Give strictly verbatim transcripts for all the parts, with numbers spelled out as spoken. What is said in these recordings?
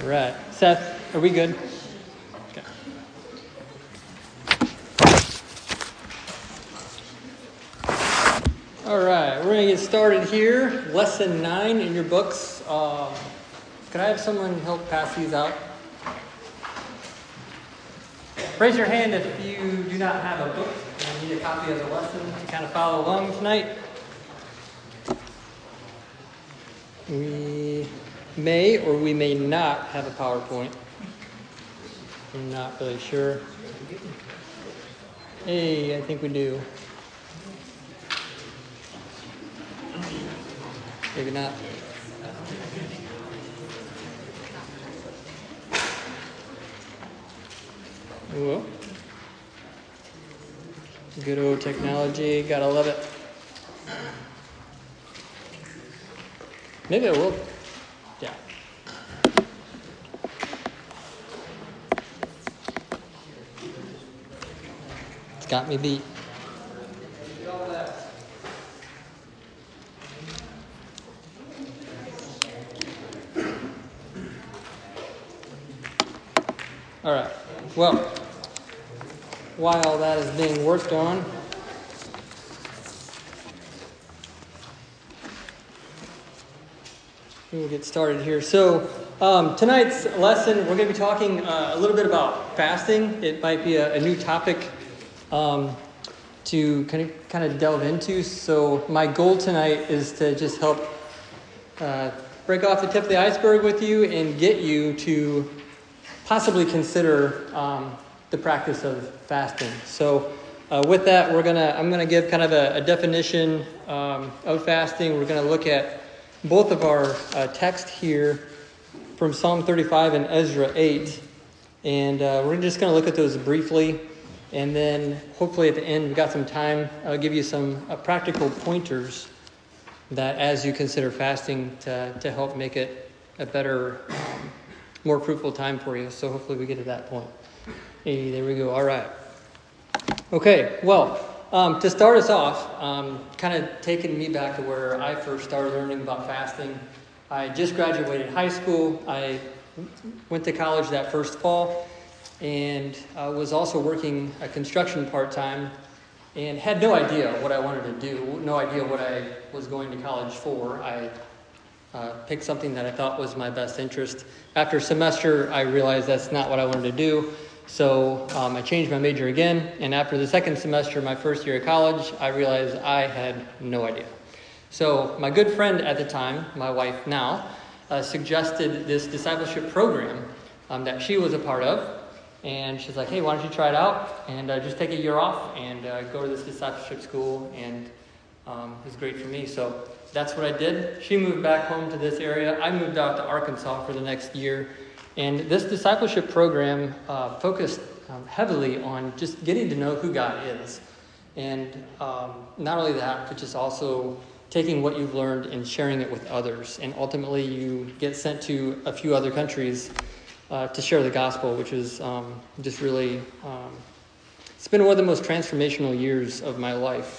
Right. Seth, are we good? Okay. All right, we're going to get started here. Lesson nine in your books. Um, could I have someone help pass these out? Raise your hand if you do not have a book and need a copy of the lesson to kind of follow along tonight. We may or we may not have a PowerPoint. I'm not really sure. Hey, I think we do. Maybe not. Whoa. Good old technology. Gotta love it. Maybe I will. Yeah. It's got me beat. All right. Well, while that is being worked on, we'll get started here. So um, tonight's lesson, we're going to be talking uh, a little bit about fasting. It might be a, a new topic um, to kind of kind of delve into. So my goal tonight is to just help uh, break off the tip of the iceberg with you and get you to possibly consider um, the practice of fasting. So uh, with that, we're gonna I'm gonna give kind of a, a definition um, of fasting. We're gonna look at both of our uh, text here from Psalm thirty-five and Ezra eight, and uh, we're just gonna look at those briefly, and then hopefully at the end we've got some time. I'll give you some uh, practical pointers that as you consider fasting to to help make it a better, um, more fruitful time for you. So hopefully we get to that point. Hey, there we go. All right. Okay, well, um, to start us off, um, kind of taking me back to where I first started learning about fasting. I just graduated high school. I went to college that first fall, and I was also working a construction part-time and had no idea what I wanted to do, no idea what I was going to college for. I Uh, picked something that I thought was my best interest. After a semester, I realized that's not what I wanted to do. So um, I changed my major again. And after the second semester, my first year of college, I realized I had no idea. So my good friend at the time, my wife now, uh, suggested this discipleship program um, that she was a part of. And she's like, hey, why don't you try it out and uh, just take a year off and uh, go to this discipleship school. And um, it was great for me. So that's what I did. She moved back home to this area. I moved out to Arkansas for the next year. And this discipleship program uh, focused um, heavily on just getting to know who God is. And um, not only that, but just also taking what you've learned and sharing it with others. And ultimately, you get sent to a few other countries uh, to share the gospel, which is um, just really, um, it's been one of the most transformational years of my life.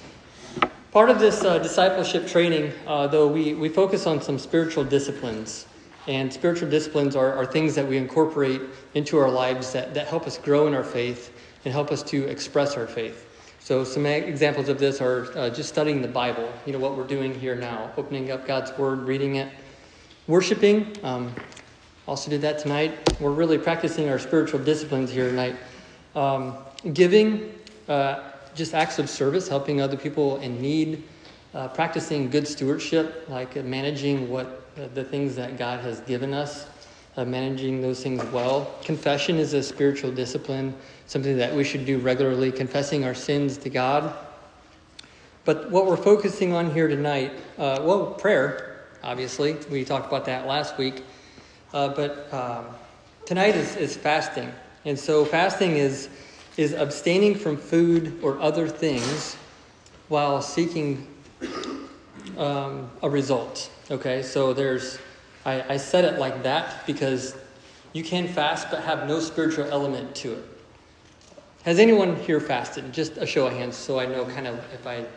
Part of this uh, discipleship training, uh, though, we, we focus on some spiritual disciplines. And spiritual disciplines are, are things that we incorporate into our lives that, that help us grow in our faith and help us to express our faith. So some examples of this are uh, just studying the Bible, you know, what we're doing here now, opening up God's Word, reading it, worshiping. Um, also did that tonight. We're really practicing our spiritual disciplines here tonight. Um, giving, uh, just acts of service, helping other people in need, uh, practicing good stewardship, like uh, managing what uh, the things that God has given us, uh, managing those things well. Confession is a spiritual discipline, something that we should do regularly, confessing our sins to God. But what we're focusing on here tonight, uh, well, prayer, obviously. We talked about that last week. Uh, but um, tonight is, is fasting. And so fasting is is abstaining from food or other things while seeking um, a result. Okay, so there's, I, I said it like that because you can fast but have no spiritual element to it. Has anyone here fasted? Just a show of hands so I know kind of if I...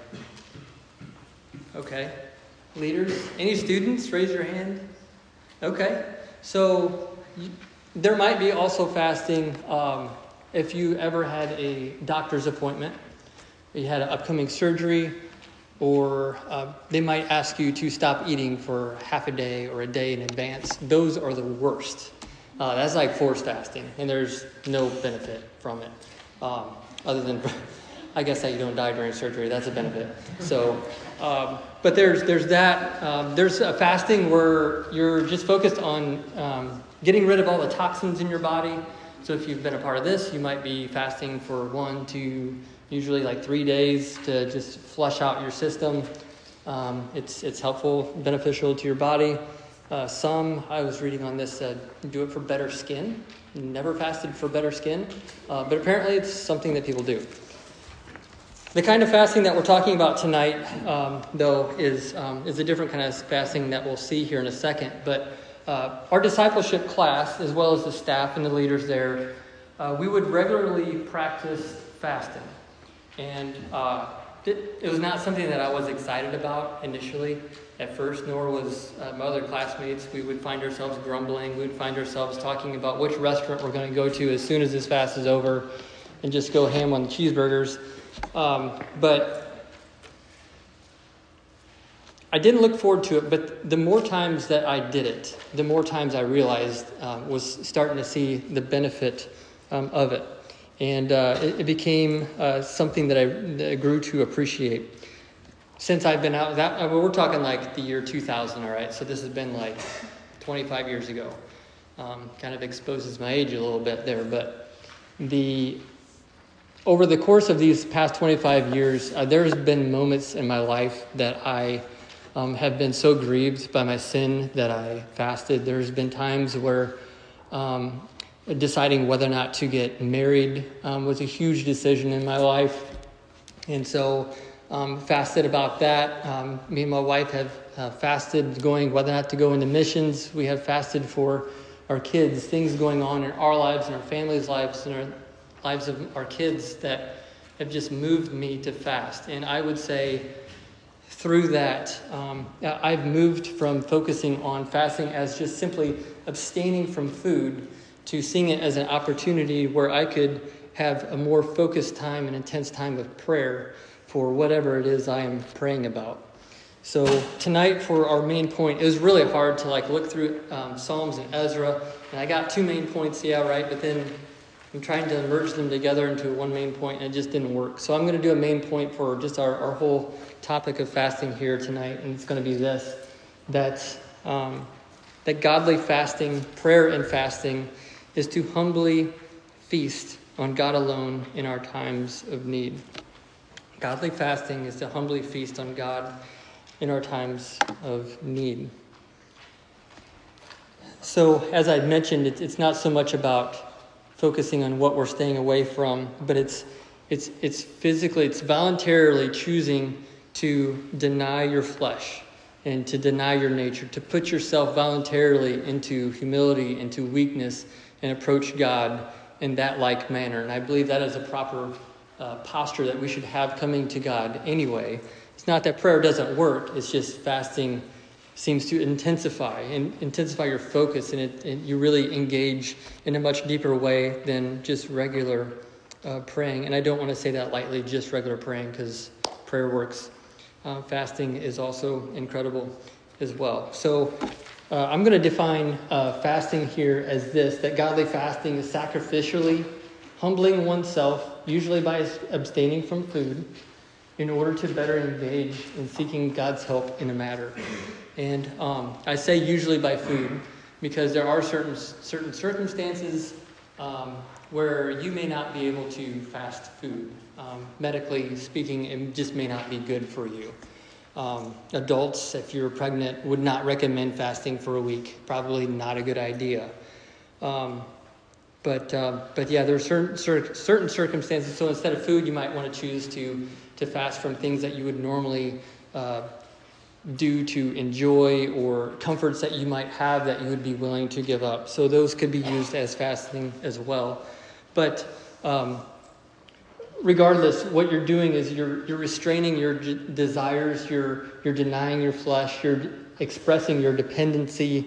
Okay. Leaders? Any students? Raise your hand. Okay. So you, there might be also fasting um, if you ever had a doctor's appointment, you had an upcoming surgery, or uh, they might ask you to stop eating for half a day or a day in advance. Those are the worst. Uh, that's like forced fasting, and there's no benefit from it, um, other than, I guess, that you don't die during surgery. That's a benefit. So, um, but there's there's that. Um, there's a fasting where you're just focused on um, getting rid of all the toxins in your body. So if you've been a part of this, you might be fasting for one, two, usually like three days to just flush out your system. Um, it's it's helpful, beneficial to your body. Uh, some, I was reading on this, uh, do it for better skin. Never fasted for better skin, uh, but apparently it's something that people do. The kind of fasting that we're talking about tonight, um, though, is um, is a different kind of fasting that we'll see here in a second. But uh, our discipleship class, as well as the staff and the leaders there, uh, we would regularly practice fasting. And uh, it, it was not something that I was excited about initially at first, nor was uh, my other classmates. We would find ourselves grumbling. We would find ourselves talking about which restaurant we're going to go to as soon as this fast is over and just go ham on the cheeseburgers. Um, but I didn't look forward to it, but the more times that I did it, the more times I realized um, was starting to see the benefit um, of it. And uh, it, it became uh, something that I, that I grew to appreciate. Since I've been out, that I mean, we're talking like the year two thousand, all right? So this has been like twenty-five years ago. Um, kind of exposes my age a little bit there, but the over the course of these past twenty-five years, uh, there's been moments in my life that I um, have been so grieved by my sin that I fasted. There's been times where um, deciding whether or not to get married um, was a huge decision in my life, and so um, fasted about that. Um, me and my wife have uh, fasted going whether or not to go into missions. We have fasted for our kids, things going on in our lives and our families' lives and our lives of our kids that have just moved me to fast. And I would say through that, um, I've moved from focusing on fasting as just simply abstaining from food to seeing it as an opportunity where I could have a more focused time and intense time of prayer for whatever it is I am praying about. So tonight for our main point, it was really hard to like look through um, Psalms and Ezra, and I got two main points, yeah, right, but then I'm trying to merge them together into one main point, and it just didn't work. So I'm going to do a main point for just our, our whole topic of fasting here tonight, and it's going to be this, that, um, that godly fasting, prayer and fasting, is to humbly feast on God alone in our times of need. Godly fasting is to humbly feast on God in our times of need. So, as I mentioned, it's, it's not so much about focusing on what we're staying away from, but it's it's it's physically, it's voluntarily choosing to deny your flesh and to deny your nature, to put yourself voluntarily into humility, into weakness, and approach God in that like manner. And I believe that is a proper uh, posture that we should have coming to God anyway. It's not that prayer doesn't work, it's just fasting seems to intensify and intensify your focus, and, it, and you really engage in a much deeper way than just regular uh, praying. And I don't want to say that lightly, just regular praying, because prayer works. Uh, fasting is also incredible as well. So uh, I'm going to define uh, fasting here as this, that godly fasting is sacrificially humbling oneself, usually by abstaining from food, in order to better engage in seeking God's help in a matter. And um, I say usually by food, because there are certain certain circumstances um, where you may not be able to fast food. Um, medically speaking, it just may not be good for you. Um, adults, if you're pregnant, would not recommend fasting for a week. Probably not a good idea. Um, but uh, but yeah, there are certain certain circumstances. So instead of food, you might want to choose to to fast from things that you would normally uh, do to enjoy, or comforts that you might have that you would be willing to give up. So those could be used as fasting as well. But um, regardless, what you're doing is you're you're restraining your d- desires, you're you're denying your flesh, you're d- expressing your dependency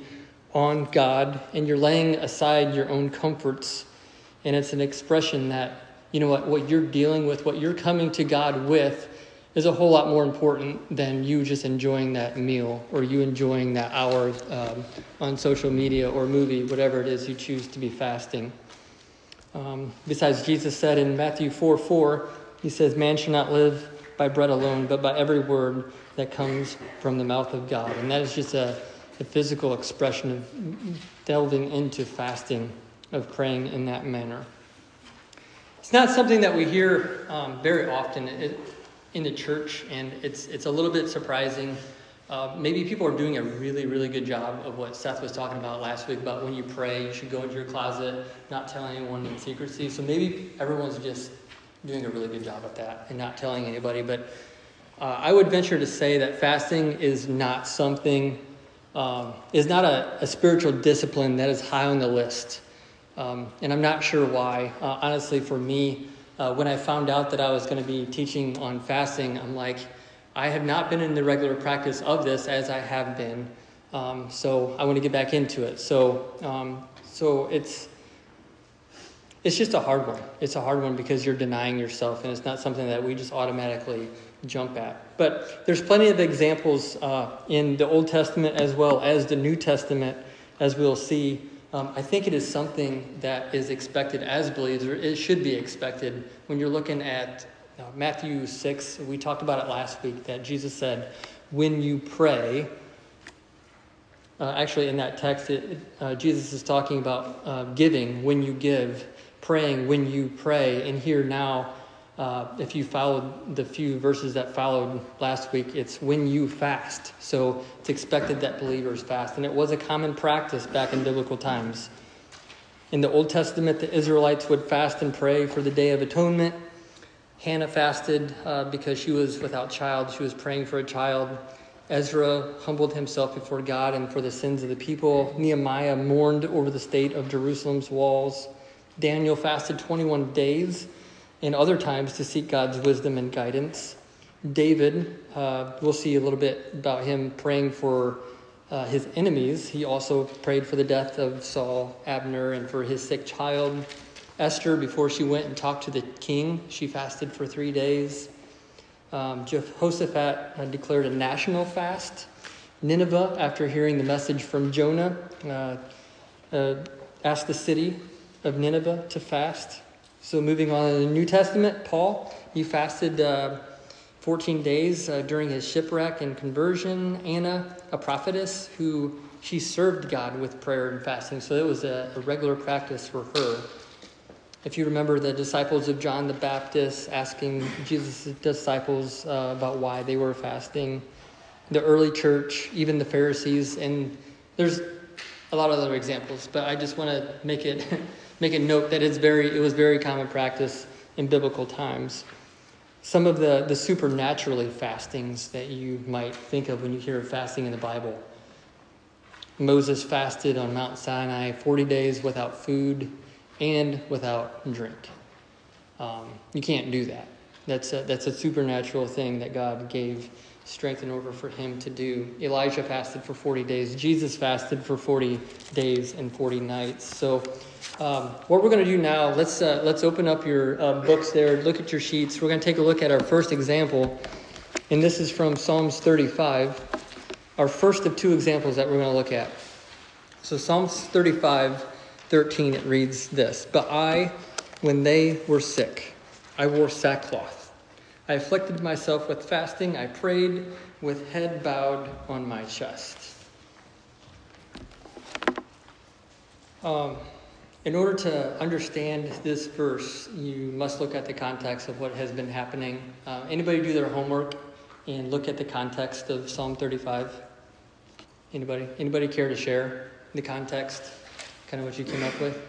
on God, and you're laying aside your own comforts. And it's an expression that, you know what, what you're dealing with, what you're coming to God with, is a whole lot more important than you just enjoying that meal or you enjoying that hour um, on social media or movie, whatever it is you choose to be fasting. Um, besides, Jesus said in Matthew four four, he says, man shall not live by bread alone, but by every word that comes from the mouth of God. And that is just a, a physical expression of delving into fasting, of praying in that manner. It's not something that we hear um, very often it, in the church, and it's it's a little bit surprising. Uh, maybe people are doing a really, really good job of what Seth was talking about last week, about when you pray, you should go into your closet, not tell anyone in secrecy. So maybe everyone's just doing a really good job at that and not telling anybody. But uh, I would venture to say that fasting is not something, um, is not a, a spiritual discipline that is high on the list. Um, and I'm not sure why. Uh, honestly, for me, uh, when I found out that I was going to be teaching on fasting, I'm like, I have not been in the regular practice of this as I have been. Um, so I want to get back into it. So um, so it's it's just a hard one. It's a hard one because you're denying yourself, and it's not something that we just automatically jump at. But there's plenty of examples uh, in the Old Testament as well as the New Testament, as we'll see. Um, I think it is something that is expected as believers, or it should be expected when you're looking at uh, Matthew six. We talked about it last week, that Jesus said, when you pray, uh, actually in that text, it, uh, Jesus is talking about uh, giving when you give, praying when you pray. And here now, uh, if you followed the few verses that followed last week, it's when you fast. So it's expected that believers fast. And it was a common practice back in biblical times. In the Old Testament, the Israelites would fast and pray for the Day of Atonement. Hannah fasted uh, because she was without child. She was praying for a child. Ezra humbled himself before God and for the sins of the people. Nehemiah mourned over the state of Jerusalem's walls. Daniel fasted twenty-one days and other times to seek God's wisdom and guidance. David, uh, we'll see a little bit about him praying for uh, his enemies. He also prayed for the death of Saul, Abner, and for his sick child. Esther, before she went and talked to the king, she fasted for three days. Um, Jehoshaphat uh, declared a national fast. Nineveh, after hearing the message from Jonah, uh, uh, asked the city of Nineveh to fast. So moving on to the New Testament, Paul, he fasted uh, fourteen days uh, during his shipwreck and conversion. Anna, a prophetess, who she served God with prayer and fasting. So it was a, a regular practice for her. If you remember the disciples of John the Baptist asking Jesus' disciples uh, about why they were fasting, the early church, even the Pharisees, and there's a lot of other examples, but I just want to make it make a note that it's very it was very common practice in biblical times. Some of the, the supernaturally fastings that you might think of when you hear of fasting in the Bible. Moses fasted on Mount Sinai forty days without food and without drink. Um, you can't do that. That's a, that's a supernatural thing that God gave strength in order for him to do. Elijah fasted for forty days. Jesus fasted for forty days and forty nights. So um, what we're going to do now, let's uh, let's open up your uh, books there, look at your sheets. We're going to take a look at our first example, and this is from Psalms thirty-five, our first of two examples that we're going to look at. So Psalms thirty-five, thirteen, it reads this: But I, when they were sick, I wore sackcloth. I afflicted myself with fasting. I prayed with head bowed on my chest. Um, in order to understand this verse, you must look at the context of what has been happening. Uh, anybody do their homework and look at the context of Psalm thirty-five? Anybody? Anybody care to share the context? Kind of what you came up with?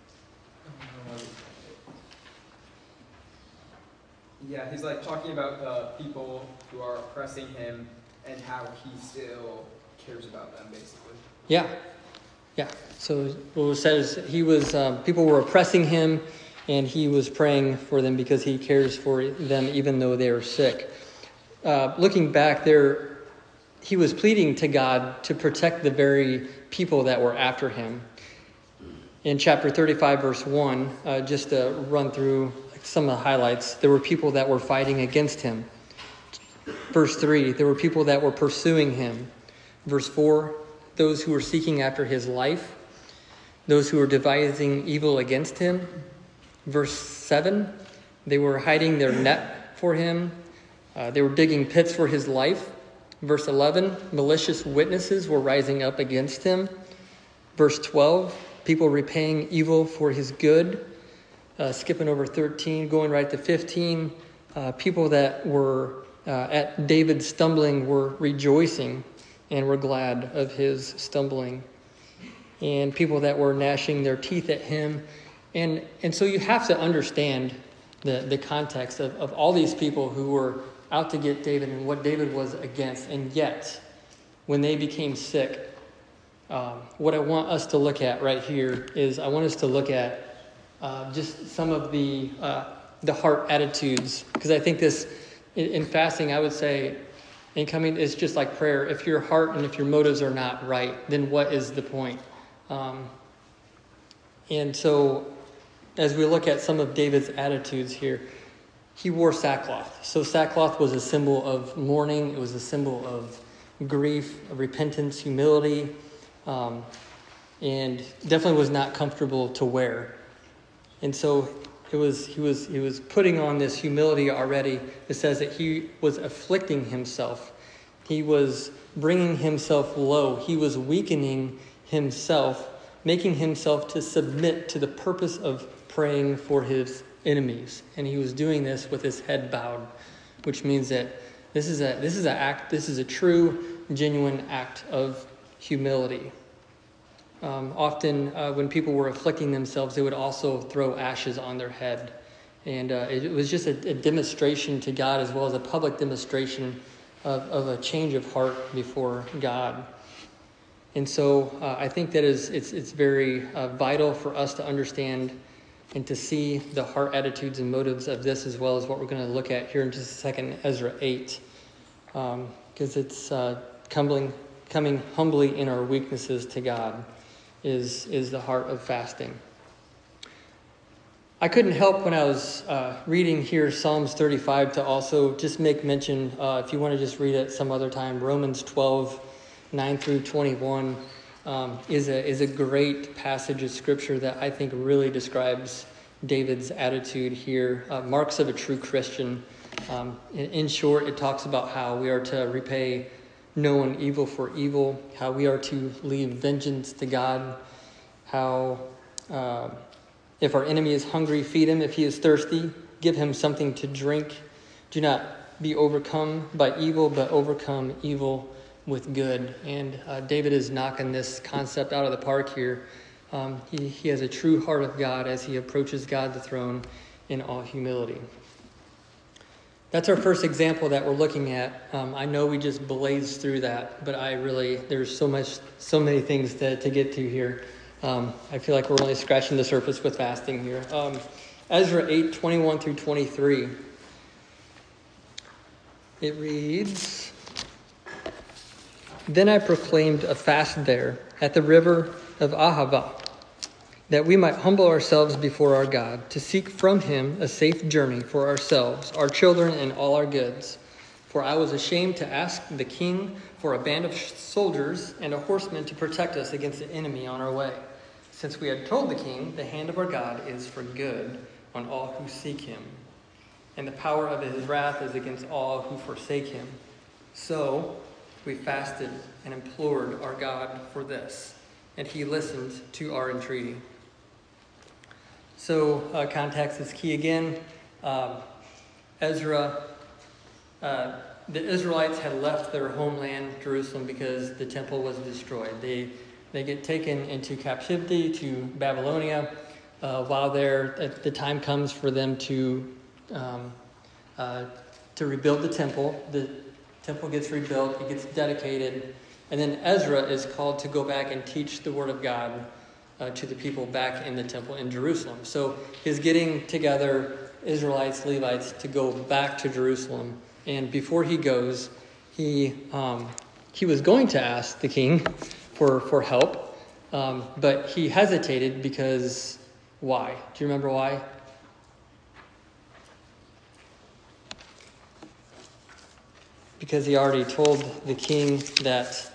Yeah, he's like talking about the people who are oppressing him and how he still cares about them, basically. Yeah, yeah. So what was said is he was um, people were oppressing him, and he was praying for them because he cares for them, even though they are sick. Uh, looking back, there he was pleading to God to protect the very people that were after him. In chapter thirty-five, verse one, uh, just to run through some of the highlights, there were people that were fighting against him. Verse three, there were people that were pursuing him. Verse four, those who were seeking after his life. Those who were devising evil against him. Verse seven, they were hiding their net for him. Uh, they were digging pits for his life. Verse eleven, malicious witnesses were rising up against him. Verse twelve, people repaying evil for his good. Uh, skipping over thirteen, going right to fifteen, uh, people that were uh, at David's stumbling were rejoicing and were glad of his stumbling. And people that were gnashing their teeth at him. And and so you have to understand the, the context of, of all these people who were out to get David and what David was against. And yet, when they became sick, um, what I want us to look at right here is I want us to look at uh, just some of the uh, the heart attitudes. Because I think this, in, in fasting, I would say, in coming, it's just like prayer. If your heart and if your motives are not right, then what is the point? Um, and so, as we look at some of David's attitudes here, he wore sackcloth. So sackcloth was a symbol of mourning. It was a symbol of grief, of repentance, humility, um, and definitely was not comfortable to wear. And so it was he was he was putting on this humility already. It says that he was afflicting himself. He was bringing himself low. He was weakening himself, making himself to submit to the purpose of praying for his enemies. And he was doing this with his head bowed, which means that this is a this is an act, this is a true, genuine act of humility. Um, often uh, when people were afflicting themselves, they would also throw ashes on their head. And uh, it, it was just a, a demonstration to God, as well as a public demonstration of, of a change of heart before God. And so uh, I think that is it's it's very uh, vital for us to understand and to see the heart attitudes and motives of this, as well as what we're going to look at here in just a second, Ezra eight, because um, it's uh, coming, coming humbly in our weaknesses to God is, is the heart of fasting. I couldn't help when I was uh, reading here Psalms thirty-five to also just make mention, uh, if you want to just read it some other time, Romans twelve, nine through twenty-one, um, is a is a great passage of scripture that I think really describes David's attitude here. Uh, marks of a true Christian. Um, in, in short, it talks about how we are to repay no one evil for evil, how we are to leave vengeance to God, how uh, if our enemy is hungry, feed him. If he is thirsty, give him something to drink. Do not be overcome by evil, but overcome evil with good. And uh, David is knocking this concept out of the park here. Um, he, he has a true heart of God as he approaches God the throne in all humility. That's our first example that we're looking at. Um, I know we just blazed through that, but I really, there's so much, so many things to, to get to here. Um, I feel like we're only scratching the surface with fasting here. Um, Ezra eight, twenty-one through twenty-three. It reads, "Then I proclaimed a fast there at the river of Ahava, that we might humble ourselves before our God, to seek from him a safe journey for ourselves, our children, and all our goods. For I was ashamed to ask the king for a band of soldiers and a horseman to protect us against the enemy on our way, since we had told the king, the hand of our God is for good on all who seek him, and the power of his wrath is against all who forsake him. So we fasted and implored our God for this, and he listened to our entreaty." So uh, context is key again. Um, Ezra, uh, the Israelites had left their homeland, Jerusalem, because the temple was destroyed. They they get taken into captivity to Babylonia. Uh, while there, the time comes for them to um, uh, to rebuild the temple. The temple gets rebuilt, it gets dedicated, and then Ezra is called to go back and teach the word of God Uh, to the people back in the temple in Jerusalem. So he's getting together Israelites, Levites to go back to Jerusalem. And before he goes, he um, he was going to ask the king for, for help, um, but he hesitated because why? Do you remember why? Because he already told the king that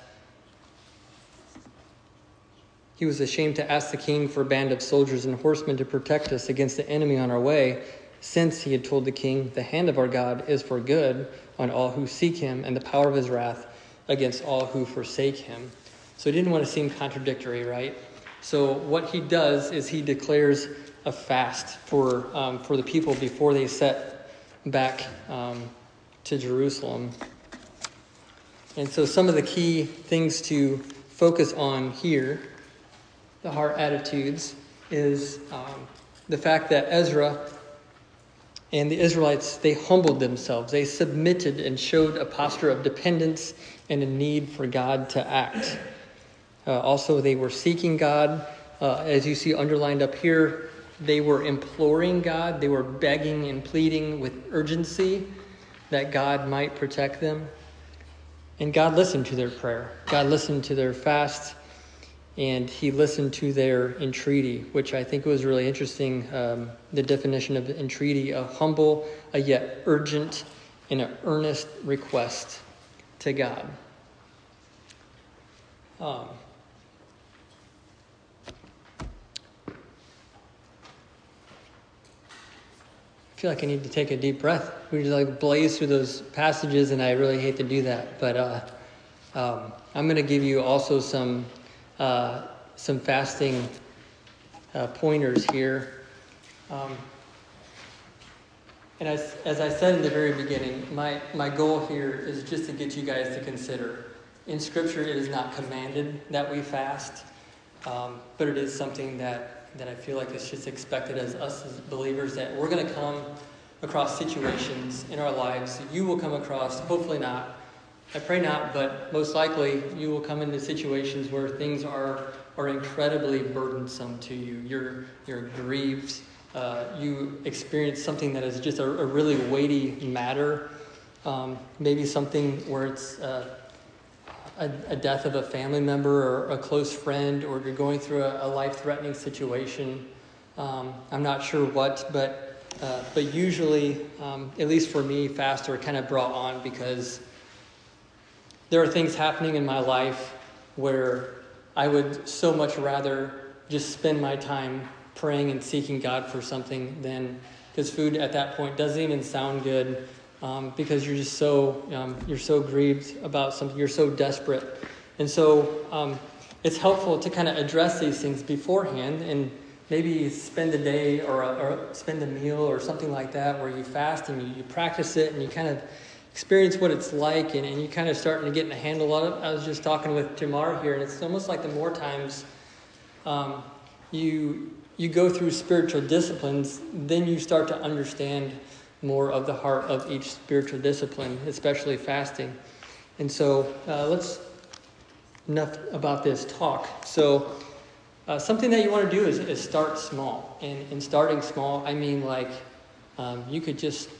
he was ashamed to ask the king for a band of soldiers and horsemen to protect us against the enemy on our way, since he had told the king, the hand of our God is for good on all who seek him, and the power of his wrath against all who forsake him. So he didn't want to seem contradictory, right? So what he does is he declares a fast for um, for the people before they set back um, to Jerusalem. And so some of the key things to focus on here, the heart attitudes, is um, the fact that Ezra and the Israelites, they humbled themselves. They submitted and showed a posture of dependence and a need for God to act. Uh, also, they were seeking God. Uh, as you see underlined up here, they were imploring God. They were begging and pleading with urgency that God might protect them. And God listened to their prayer. God listened to their fast, and he listened to their entreaty, which I think was really interesting. Um, the definition of entreaty, a humble, a yet urgent, and an earnest request to God. Um, I feel like I need to take a deep breath. We just like blaze through those passages, and I really hate to do that. But uh, um, I'm going to give you also some uh, some fasting uh, pointers here. Um, and as as I said in the very beginning, my my goal here is just to get you guys to consider. In Scripture, it is not commanded that we fast, um, but it is something that. that I feel like it's just expected as us as believers, that we're going to come across situations in our lives. You will come across, hopefully not, I pray not, but most likely you will come into situations where things are are incredibly burdensome to you. You're, you're grieved. Uh, you experience something that is just a, a really weighty matter. Um, maybe something where it's uh, A, a death of a family member or a close friend, or you're going through a, a life-threatening situation. Um, I'm not sure what, but uh, but usually, um, at least for me, fasts are kind of brought on because there are things happening in my life where I would so much rather just spend my time praying and seeking God for something than, because food at that point doesn't even sound good. Um, because you're just so um, you're so grieved about something, you're so desperate, and so um, it's helpful to kind of address these things beforehand, and maybe spend a day or, a, or spend a meal or something like that where you fast and you, you practice it and you kind of experience what it's like, and, and you kind of starting to get a handle on it. I was just talking with Jamar here, and it's almost like the more times um, you you go through spiritual disciplines, then you start to understand more of the heart of each spiritual discipline, especially fasting. And so uh, let's, enough about this talk. So uh, something that you want to do is, is start small. And in starting small, I mean like um, you could just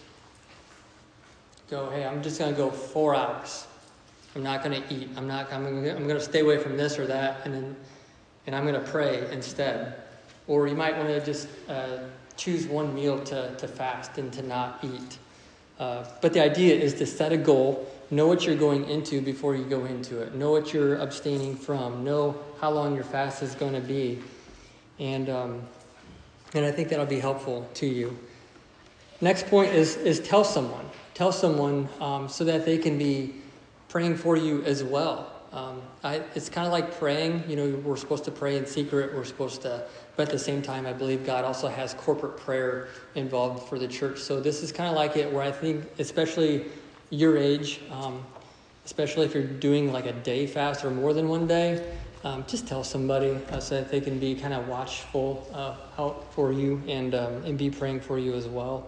go, hey, I'm just going to go four hours. I'm not going to eat. I'm not. I'm going to, I'm going to stay away from this or that, and then and I'm going to pray instead. Or you might want to just uh, choose one meal to, to fast and to not eat. Uh, but the idea is to set a goal, know what you're going into before you go into it, know what you're abstaining from, know how long your fast is going to be. And um, and I think that'll be helpful to you. Next point is, is tell someone. Tell someone um, so that they can be praying for you as well. Um, I, it's kind of like praying. You know, we're supposed to pray in secret. We're supposed to, but at the same time, I believe God also has corporate prayer involved for the church. So this is kind of like it, where I think, especially your age, um, especially if you're doing like a day fast or more than one day, um, just tell somebody uh, so that they can be kind of watchful uh, out for you and um, and be praying for you as well.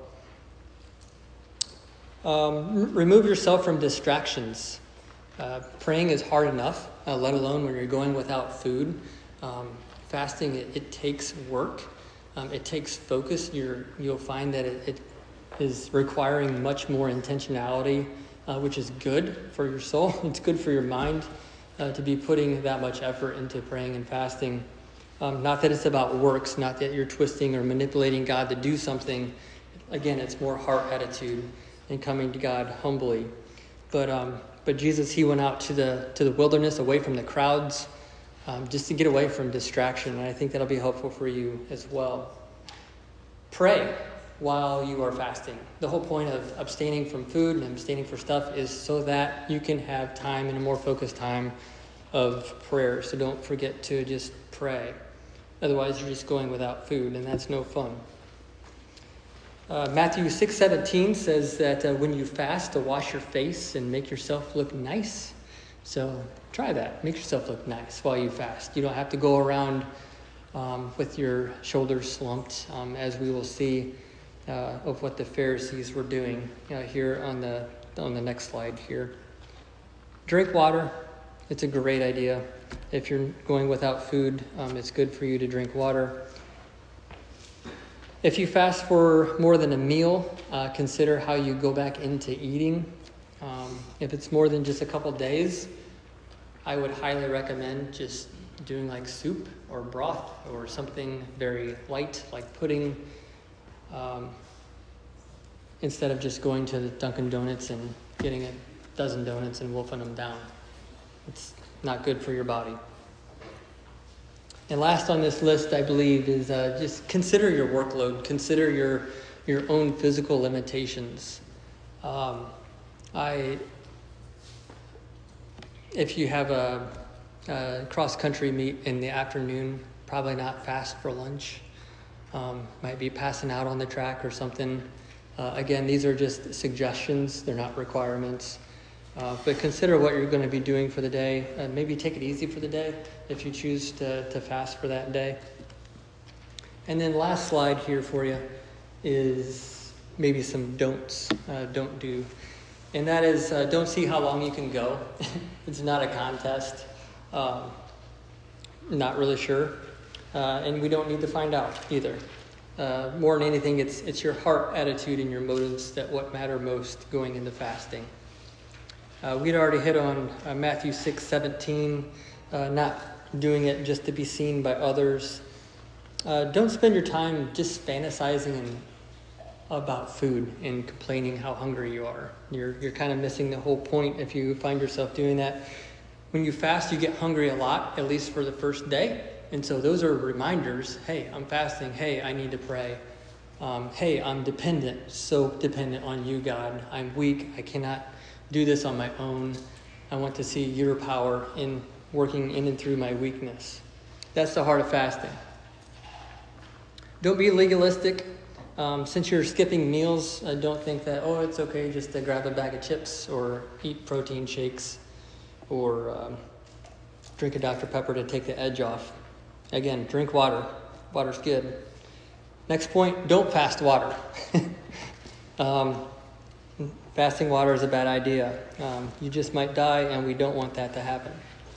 Um, r- remove yourself from distractions. Uh, praying is hard enough, uh, let alone when you're going without food. Um, fasting, it, it takes work. Um, it takes focus. You're, you'll find that it, it is requiring much more intentionality uh, which is good for your soul. It's good for your mind uh, to be putting that much effort into praying and fasting. Um, not that it's about works, not that you're twisting or manipulating God to do something. Again, it's more heart attitude and coming to God humbly. But um, but Jesus, he went out to the to the wilderness, away from the crowds, um, just to get away from distraction. And I think that'll be helpful for you as well. Pray while you are fasting. The whole point of abstaining from food and abstaining for stuff is so that you can have time and a more focused time of prayer. So don't forget to just pray. Otherwise, you're just going without food, and that's no fun. Uh, Matthew six seventeen says that uh, when you fast, to wash your face and make yourself look nice. So try that. Make yourself look nice while you fast. You don't have to go around um, with your shoulders slumped, um, as we will see uh, of what the Pharisees were doing uh, here on the on the next slide here. Drink water. It's a great idea. If you're going without food, um, it's good for you to drink water. If you fast for more than a meal, uh, consider how you go back into eating. Um, if it's more than just a couple days, I would highly recommend just doing like soup or broth or something very light like pudding, um, instead of just going to the Dunkin' Donuts and getting a dozen donuts and wolfing them down. It's not good for your body. And last on this list, I believe, is uh, just consider your workload. Consider your your own physical limitations. Um, I, if you have a, a cross-country meet in the afternoon, probably not fast for lunch. Um, might be passing out on the track or something. Uh, again, these are just suggestions. They're not requirements. Uh, but consider what you're going to be doing for the day. Uh, maybe take it easy for the day if you choose to, to fast for that day. And then last slide here for you is maybe some don'ts, uh, don't do. And that is uh, don't see how long you can go. It's not a contest. Um, not really sure. Uh, and we don't need to find out either. Uh, more than anything, it's it's your heart attitude and your motives that what matter most going into fasting. Uh, we'd already hit on uh, Matthew six seventeen, uh, not doing it just to be seen by others. Uh, don't spend your time just fantasizing and, about food and complaining how hungry you are. You're you're kind of missing the whole point if you find yourself doing that. When you fast, you get hungry a lot, at least for the first day. And so those are reminders. Hey, I'm fasting. Hey, I need to pray. Um, hey, I'm dependent, so dependent on you, God. I'm weak. I cannot do this on my own. I want to see your power in working in and through my weakness. That's the heart of fasting. Don't be legalistic. Um, since you're skipping meals, uh, don't think that, oh, it's okay just to grab a bag of chips or eat protein shakes or um, drink a Doctor Pepper to take the edge off. Again, drink water. Water's good. Next point, don't fast water. um, Fasting water is a bad idea. Um, you just might die, and we don't want that to happen.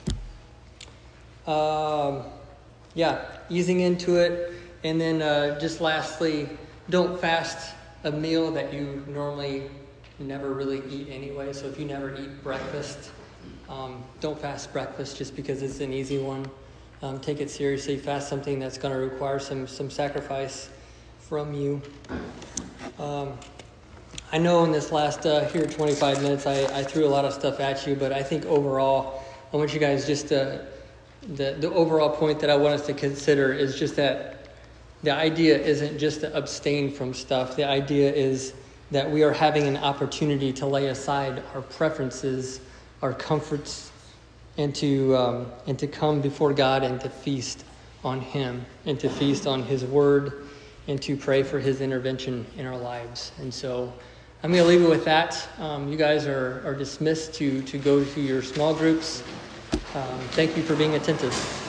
Um, yeah, easing into it. And then uh, just lastly, don't fast a meal that you normally never really eat anyway. So if you never eat breakfast, um, don't fast breakfast just because it's an easy one. Um, take it seriously. Fast something that's going to require some, some sacrifice from you. Um, I know in this last uh, here twenty-five minutes, I, I threw a lot of stuff at you, but I think overall, I want you guys just to, the, the overall point that I want us to consider is just that the idea isn't just to abstain from stuff. The idea is that we are having an opportunity to lay aside our preferences, our comforts, and to, um, and to come before God and to feast on Him and to feast on His Word and to pray for His intervention in our lives. And so I'm going to leave it with that. Um, you guys are, are dismissed to, to go to your small groups. Um, thank you for being attentive.